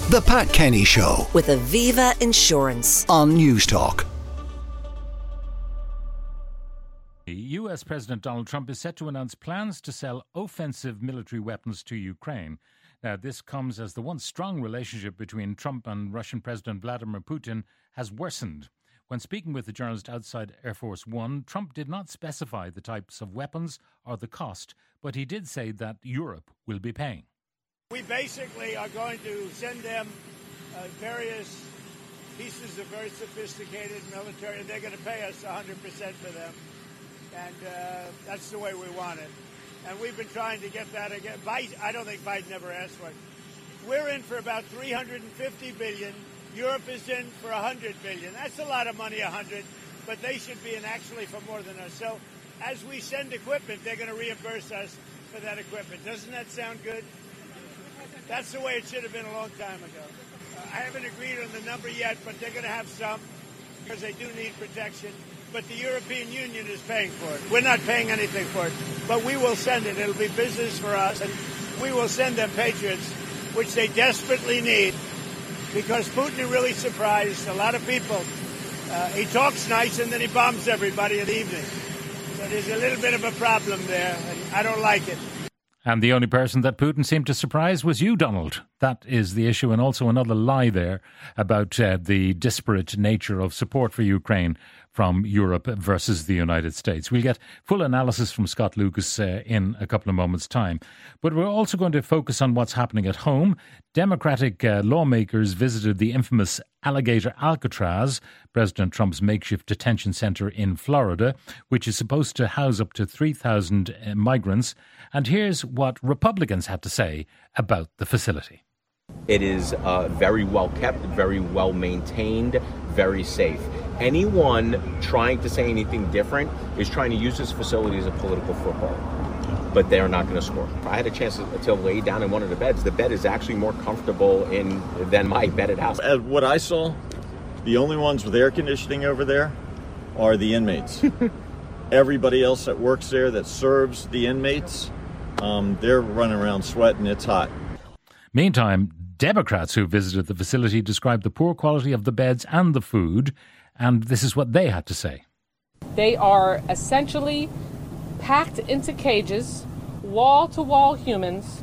The Pat Kenny Show with Aviva Insurance on Newstalk. US President Donald Trump is set to announce plans to sell offensive military weapons to Ukraine. Now, this comes as the once strong relationship between Trump and Russian President Vladimir Putin has worsened. When speaking with the journalist outside Air Force One, Trump did not specify the types of weapons or the cost, but he did say that Europe will be paying. We basically are going to send them various pieces of very sophisticated military, and they're going to pay us 100% for them. And that's the way we want it. And we've been trying to get that again. I don't think Biden ever asked for it. We're in for about $350 billion. Europe is in for $100 billion. That's a lot of money, 100, but they should be in actually for more than us. So as we send equipment, they're going to reimburse us for that equipment. Doesn't that sound good? That's the way it should have been a long time ago. I haven't agreed on the number yet, but they're going to have some because they do need protection. But the European Union is paying for it. We're not paying anything for it, but we will send it. It'll be business for us, and we will send them Patriots, which they desperately need, because Putin is really surprised a lot of people. He talks nice, and then he bombs everybody in the evening. So there's a little bit of a problem there, and I don't like it. And the only person that Putin seemed to surprise was you, Donald. That is the issue, and also another lie there about the disparate nature of support for Ukraine from Europe versus the United States. We'll get full analysis from Scott Lucas in a couple of moments' time. But we're also going to focus on what's happening at home. Democratic lawmakers visited the infamous Alligator Alcatraz, President Trump's makeshift detention center in Florida, which is supposed to house up to 3,000 migrants. And here's what Republicans had to say about the facility. It is very well kept, very well maintained, very safe. Anyone trying to say anything different is trying to use this facility as a political football, but they're not going to score. I had a chance to lay down in one of the beds. The bed is actually more comfortable than my bed at house. As what I saw, the only ones with air conditioning over there are the inmates. Everybody else that works there that serves the inmates, they're running around sweating. It's hot. Meantime, Democrats who visited the facility described the poor quality of the beds and the food, and this is what they had to say. They are essentially packed into cages, wall-to-wall humans,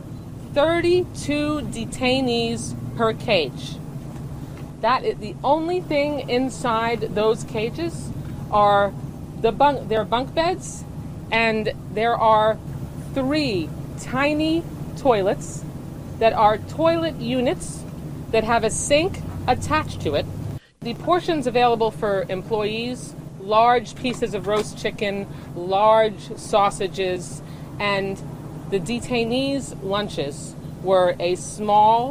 32 detainees per cage. That is the only thing inside those cages are their bunk beds, and there are 3 tiny toilets that are toilet units that have a sink attached to it. The portions available for employees, large pieces of roast chicken, large sausages, and the detainees' lunches were a small,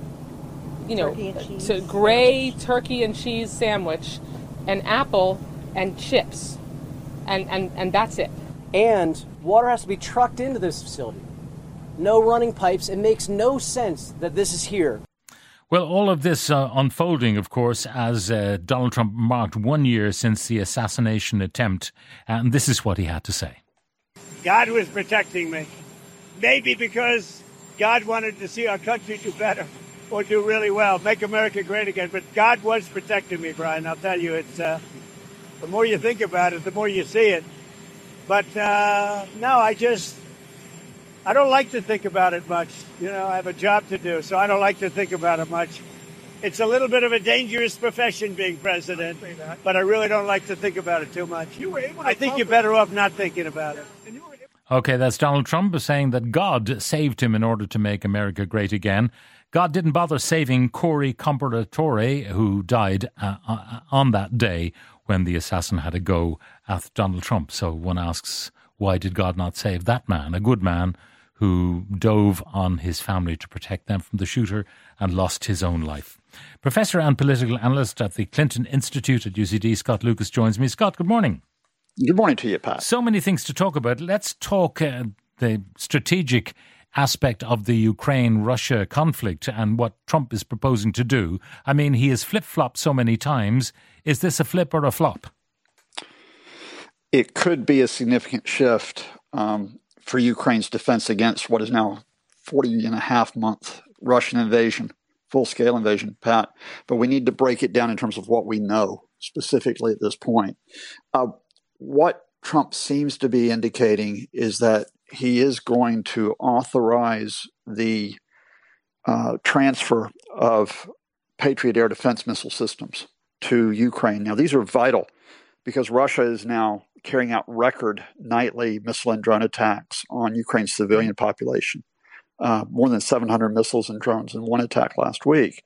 gray turkey and cheese sandwich, an apple, and chips. And that's it. And water has to be trucked into this facility. No running pipes. It makes no sense that this is here. Well, all of this unfolding, of course, as Donald Trump marked 1 year since the assassination attempt. And this is what he had to say. God was protecting me. Maybe because God wanted to see our country do better or do really well, make America great again. But God was protecting me, Brian. I'll tell you, it's the more you think about it, the more you see it. But no, I don't like to think about it much. I have a job to do, so I don't like to think about it much. It's a little bit of a dangerous profession being president, but I really don't like to think about it too much. I think you're better off not thinking about it. Okay, that's Donald Trump saying that God saved him in order to make America great again. God didn't bother saving Corey Comparatore, who died on that day when the assassin had a go at Donald Trump. So one asks, why did God not save that man, a good man, who dove on his family to protect them from the shooter and lost his own life? Professor and political analyst at the Clinton Institute at UCD, Scott Lucas, joins me. Scott, good morning. Good morning to you, Pat. So many things to talk about. Let's talk the strategic aspect of the Ukraine-Russia conflict and what Trump is proposing to do. I mean, he has flip-flopped so many times. Is this a flip or a flop? It could be a significant shift for Ukraine's defense against what is now 40-and-a-half-month Russian invasion, full-scale invasion, Pat, but we need to break it down in terms of what we know specifically at this point. What Trump seems to be indicating is that he is going to authorize the transfer of Patriot air defense missile systems to Ukraine. Now, these are vital because Russia is now carrying out record nightly missile and drone attacks on Ukraine's civilian population. More than 700 missiles and drones in one attack last week.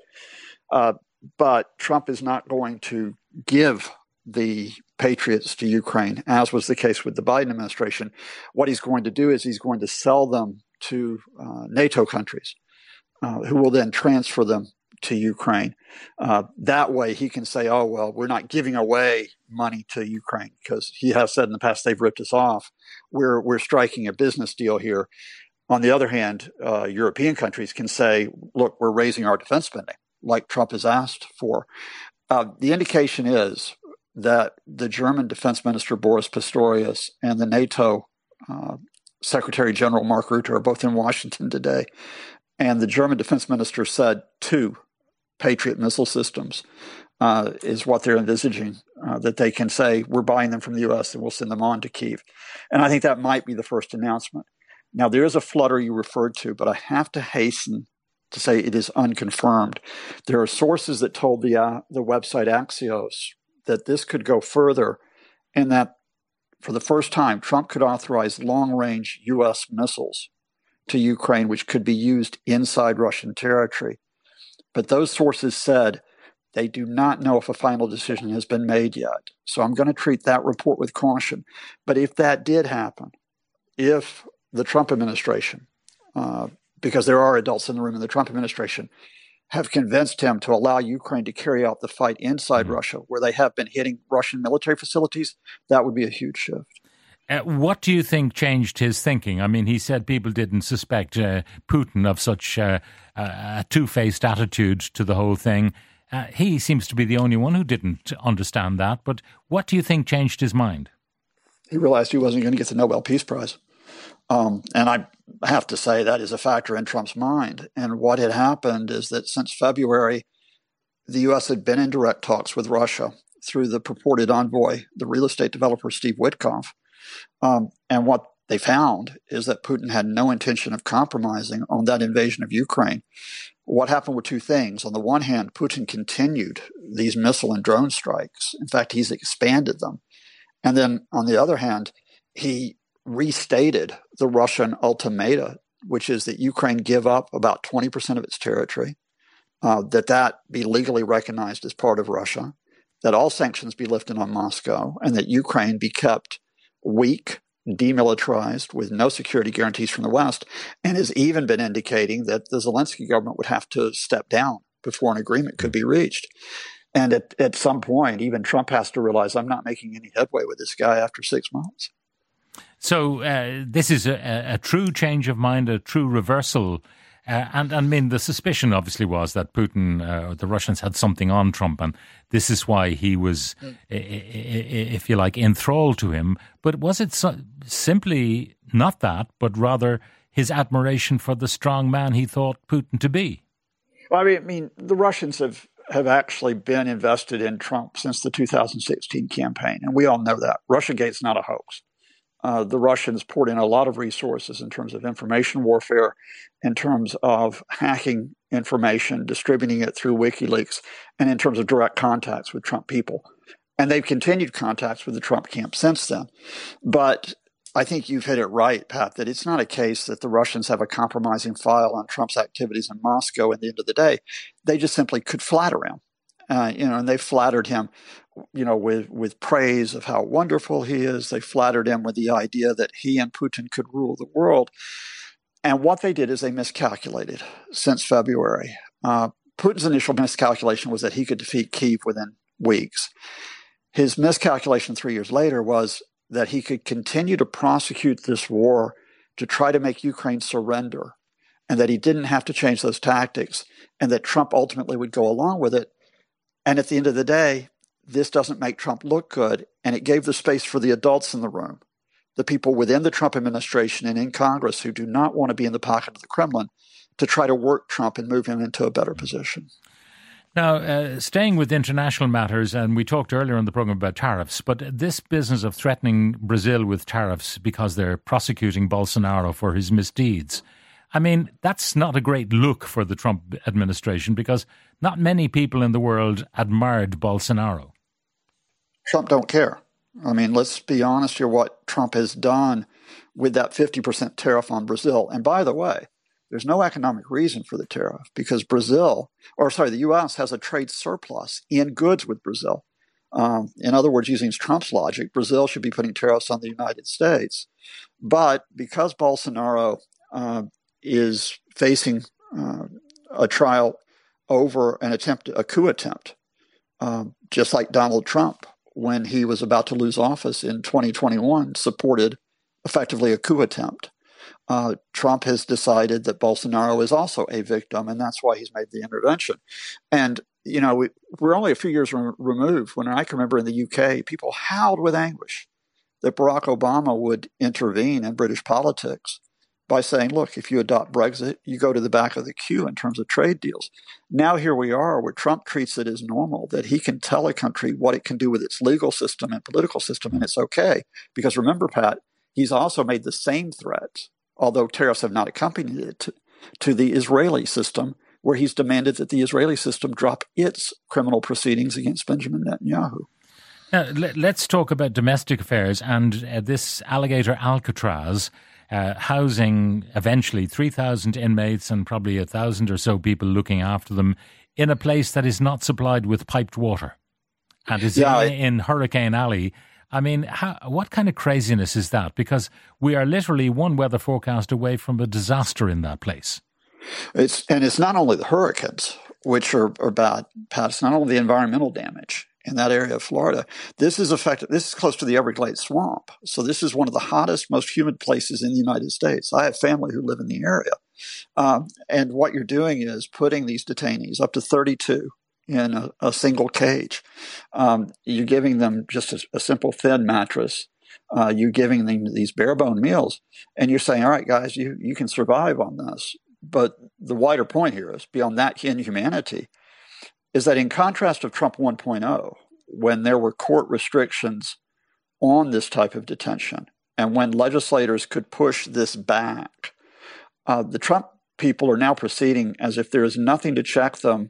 But Trump is not going to give the Patriots to Ukraine, as was the case with the Biden administration. What he's going to do is he's going to sell them to NATO countries, who will then transfer them to Ukraine. That way he can say, oh, well, we're not giving away money to Ukraine, because he has said in the past they've ripped us off. We're striking a business deal here. On the other hand, European countries can say, look, we're raising our defense spending, like Trump has asked for. The indication is that the German Defense Minister Boris Pistorius and the NATO Secretary General Mark Rutte are both in Washington today. And the German Defense Minister said 2 Patriot missile systems is what they're envisaging, that they can say, we're buying them from the U.S. and we'll send them on to Kyiv. And I think that might be the first announcement. Now, there is a flutter you referred to, but I have to hasten to say it is unconfirmed. There are sources that told the website Axios that this could go further, and that for the first time, Trump could authorize long-range U.S. missiles to Ukraine, which could be used inside Russian territory. But those sources said they do not know if a final decision has been made yet. So I'm going to treat that report with caution. But if that did happen, if the Trump administration, because there are adults in the room in the Trump administration, have convinced him to allow Ukraine to carry out the fight inside Russia, where they have been hitting Russian military facilities, that would be a huge shift. What do you think changed his thinking? I mean, he said people didn't suspect Putin of such a two-faced attitude to the whole thing. He seems to be the only one who didn't understand that. But what do you think changed his mind? He realized he wasn't going to get the Nobel Peace Prize. And I have to say that is a factor in Trump's mind. And what had happened is that since February, the U.S. had been in direct talks with Russia through the purported envoy, the real estate developer Steve Witkoff. And what they found is that Putin had no intention of compromising on that invasion of Ukraine. What happened were 2 things. On the one hand, Putin continued these missile and drone strikes. In fact, he's expanded them. And then on the other hand, he restated the Russian ultimatum, which is that Ukraine give up about 20% of its territory, that be legally recognized as part of Russia, that all sanctions be lifted on Moscow, and that Ukraine be kept weak, demilitarized, with no security guarantees from the West, and has even been indicating that the Zelensky government would have to step down before an agreement could be reached. And at some point, even Trump has to realize, I'm not making any headway with this guy after 6 months. So this is a true change of mind, a true reversal. And I mean, the suspicion obviously was that Putin, the Russians had something on Trump, and this is why he was, if you like, enthralled to him. But was it simply not that, but rather his admiration for the strong man he thought Putin to be? Well, I mean, the Russians have actually been invested in Trump since the 2016 campaign, and we all know that. Russiagate's not a hoax. The Russians poured in a lot of resources in terms of information warfare, in terms of hacking information, distributing it through WikiLeaks, and in terms of direct contacts with Trump people. And they've continued contacts with the Trump camp since then. But I think you've hit it right, Pat, that it's not a case that the Russians have a compromising file on Trump's activities in Moscow at the end of the day. They just simply could flatter him. And they flattered him, with praise of how wonderful he is. They flattered him with the idea that he and Putin could rule the world. And what they did is they miscalculated since February. Putin's initial miscalculation was that he could defeat Kyiv within weeks. His miscalculation 3 years later was that he could continue to prosecute this war to try to make Ukraine surrender, and that he didn't have to change those tactics, and that Trump ultimately would go along with it. And at the end of the day, this doesn't make Trump look good, and it gave the space for the adults in the room, the people within the Trump administration and in Congress who do not want to be in the pocket of the Kremlin, to try to work Trump and move him into a better position. Now, staying with international matters, and we talked earlier on the program about tariffs, but this business of threatening Brazil with tariffs because they're prosecuting Bolsonaro for his misdeeds, I mean, that's not a great look for the Trump administration because not many people in the world admired Bolsonaro. Trump don't care. I mean, let's be honest here, what Trump has done with that 50% tariff on Brazil. And by the way, there's no economic reason for the tariff because the U.S. has a trade surplus in goods with Brazil. In other words, using Trump's logic, Brazil should be putting tariffs on the United States. But because Bolsonaro is facing a trial over a coup attempt, just like Donald Trump, when he was about to lose office in 2021, supported effectively a coup attempt. Trump has decided that Bolsonaro is also a victim, and that's why he's made the intervention. And, you know, we're only a few years removed. When I can remember in the UK, people howled with anguish that Barack Obama would intervene in British politics by saying, look, if you adopt Brexit, you go to the back of the queue in terms of trade deals. Now here we are where Trump treats it as normal, that he can tell a country what it can do with its legal system and political system, and it's okay. Because remember, Pat, he's also made the same threats, although tariffs have not accompanied it, to the Israeli system, where he's demanded that the Israeli system drop its criminal proceedings against Benjamin Netanyahu. Now, let's talk about domestic affairs and this alligator Alcatraz housing eventually 3,000 inmates and probably 1,000 or so people looking after them in a place that is not supplied with piped water and is in Hurricane Alley. I mean, what kind of craziness is that? Because we are literally one weather forecast away from a disaster in that place. It's not only the hurricanes, which are bad, Pat. It's not only the environmental damage in that area of Florida. This is close to the Everglades swamp. So this is one of the hottest, most humid places in the United States. I have family who live in the area. And what you're doing is putting these detainees, up to 32, in a single cage. You're giving them just a simple thin mattress. You're giving them these bare bone meals. And you're saying, all right, guys, you can survive on this. But the wider point here is, beyond that inhumanity, is that in contrast of Trump 1.0, when there were court restrictions on this type of detention, and when legislators could push this back, the Trump people are now proceeding as if there is nothing to check them,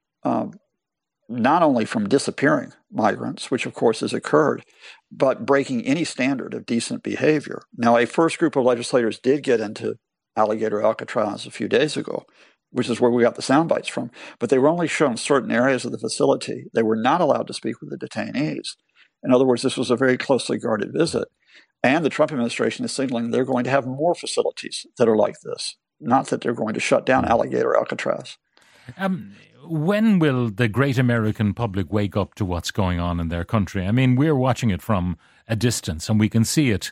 not only from disappearing migrants, which of course has occurred, but breaking any standard of decent behavior. Now, a first group of legislators did get into Alligator Alcatraz a few days ago, which is where we got the sound bites from, but they were only shown certain areas of the facility. They were not allowed to speak with the detainees. In other words, this was a very closely guarded visit. And the Trump administration is signaling they're going to have more facilities that are like this, not that they're going to shut down Alligator Alcatraz. When will the great American public wake up to what's going on in their country? I mean, we're watching it from a distance and we can see it.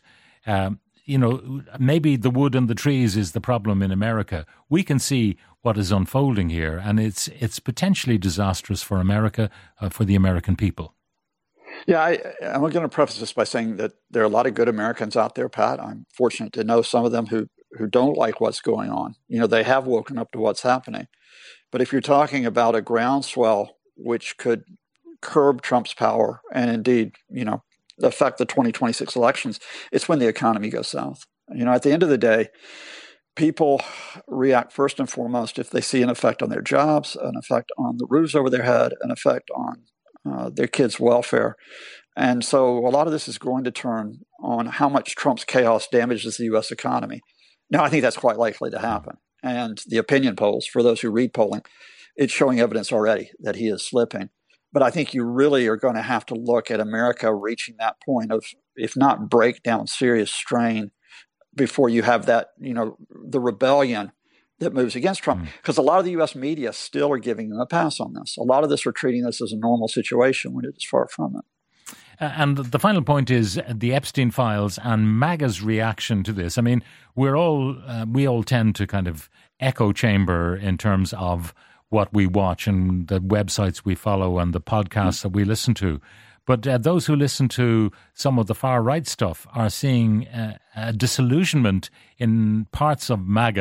Maybe the wood and the trees is the problem in America. We can see what is unfolding here, and it's potentially disastrous for America, for the American people. Yeah, I'm going to preface this by saying that there are a lot of good Americans out there, Pat. I'm fortunate to know some of them who don't like what's going on. You know, they have woken up to what's happening. But if you're talking about a groundswell which could curb Trump's power and indeed, affect the 2026 elections, it's when the economy goes south. At the end of the day, people react first and foremost if they see an effect on their jobs, an effect on the roofs over their head, an effect on their kids' welfare. And so a lot of this is going to turn on how much Trump's chaos damages the U.S. economy. Now, I think that's quite likely to happen. And the opinion polls, for those who read polling, it's showing evidence already that he is slipping. But I think you really are going to have to look at America reaching that point of, if not breakdown, serious strain before you have that, the rebellion that moves against Trump. Because a lot of the U.S. media still are giving them a pass on this. A lot of this are treating this as a normal situation when it is far from it. And the final point is the Epstein files and MAGA's reaction to this. I mean, we all tend to kind of echo chamber in terms of what we watch and the websites we follow and the podcasts that we listen to. But those who listen to some of the far right stuff are seeing a disillusionment in parts of MAGA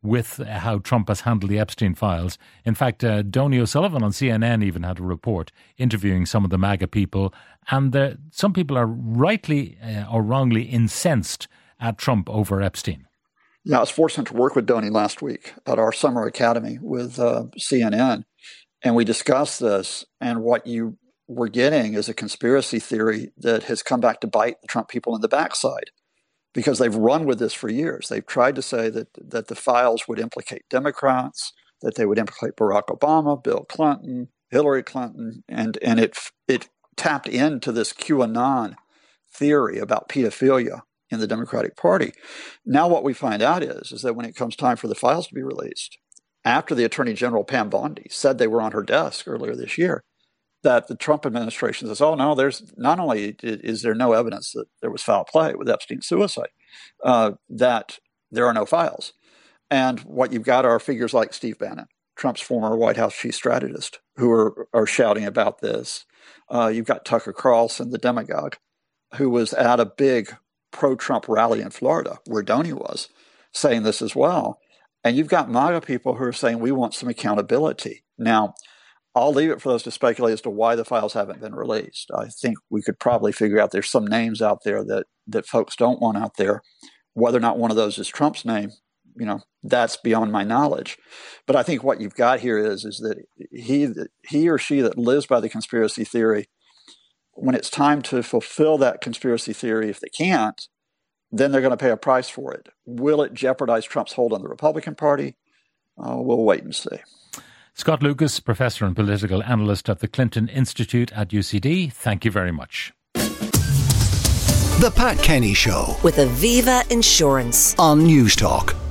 with how Trump has handled the Epstein files. In fact, Donny O'Sullivan on CNN even had a report interviewing some of the MAGA people, and some people are rightly or wrongly incensed at Trump over Epstein. Yeah, I was fortunate to work with Donny last week at our summer academy with CNN, and we discussed this, and what you were getting is a conspiracy theory that has come back to bite the Trump people in the backside, because they've run with this for years. They've tried to say that the files would implicate Democrats, that they would implicate Barack Obama, Bill Clinton, Hillary Clinton, and it tapped into this QAnon theory about pedophilia in the Democratic Party. Now what we find out is that when it comes time for the files to be released, after the Attorney General Pam Bondi said they were on her desk earlier this year, that the Trump administration says, oh no, there's not only is there no evidence that there was foul play with Epstein's suicide, that there are no files. And what you've got are figures like Steve Bannon, Trump's former White House chief strategist, who are shouting about this. You've got Tucker Carlson, the demagogue, who was at a big pro-Trump rally in Florida, where Donny was, saying this as well. And you've got MAGA people who are saying we want some accountability. Now, I'll leave it for those to speculate as to why the files haven't been released. I think we could probably figure out there's some names out there that folks don't want out there. Whether or not one of those is Trump's name, that's beyond my knowledge. But I think what you've got here is that he or she that lives by the conspiracy theory, when it's time to fulfill that conspiracy theory, if they can't, then they're going to pay a price for it. Will it jeopardize Trump's hold on the Republican Party? We'll wait and see. Scott Lucas, professor and political analyst at the Clinton Institute at UCD, thank you very much. The Pat Kenny Show with Aviva Insurance on News Talk.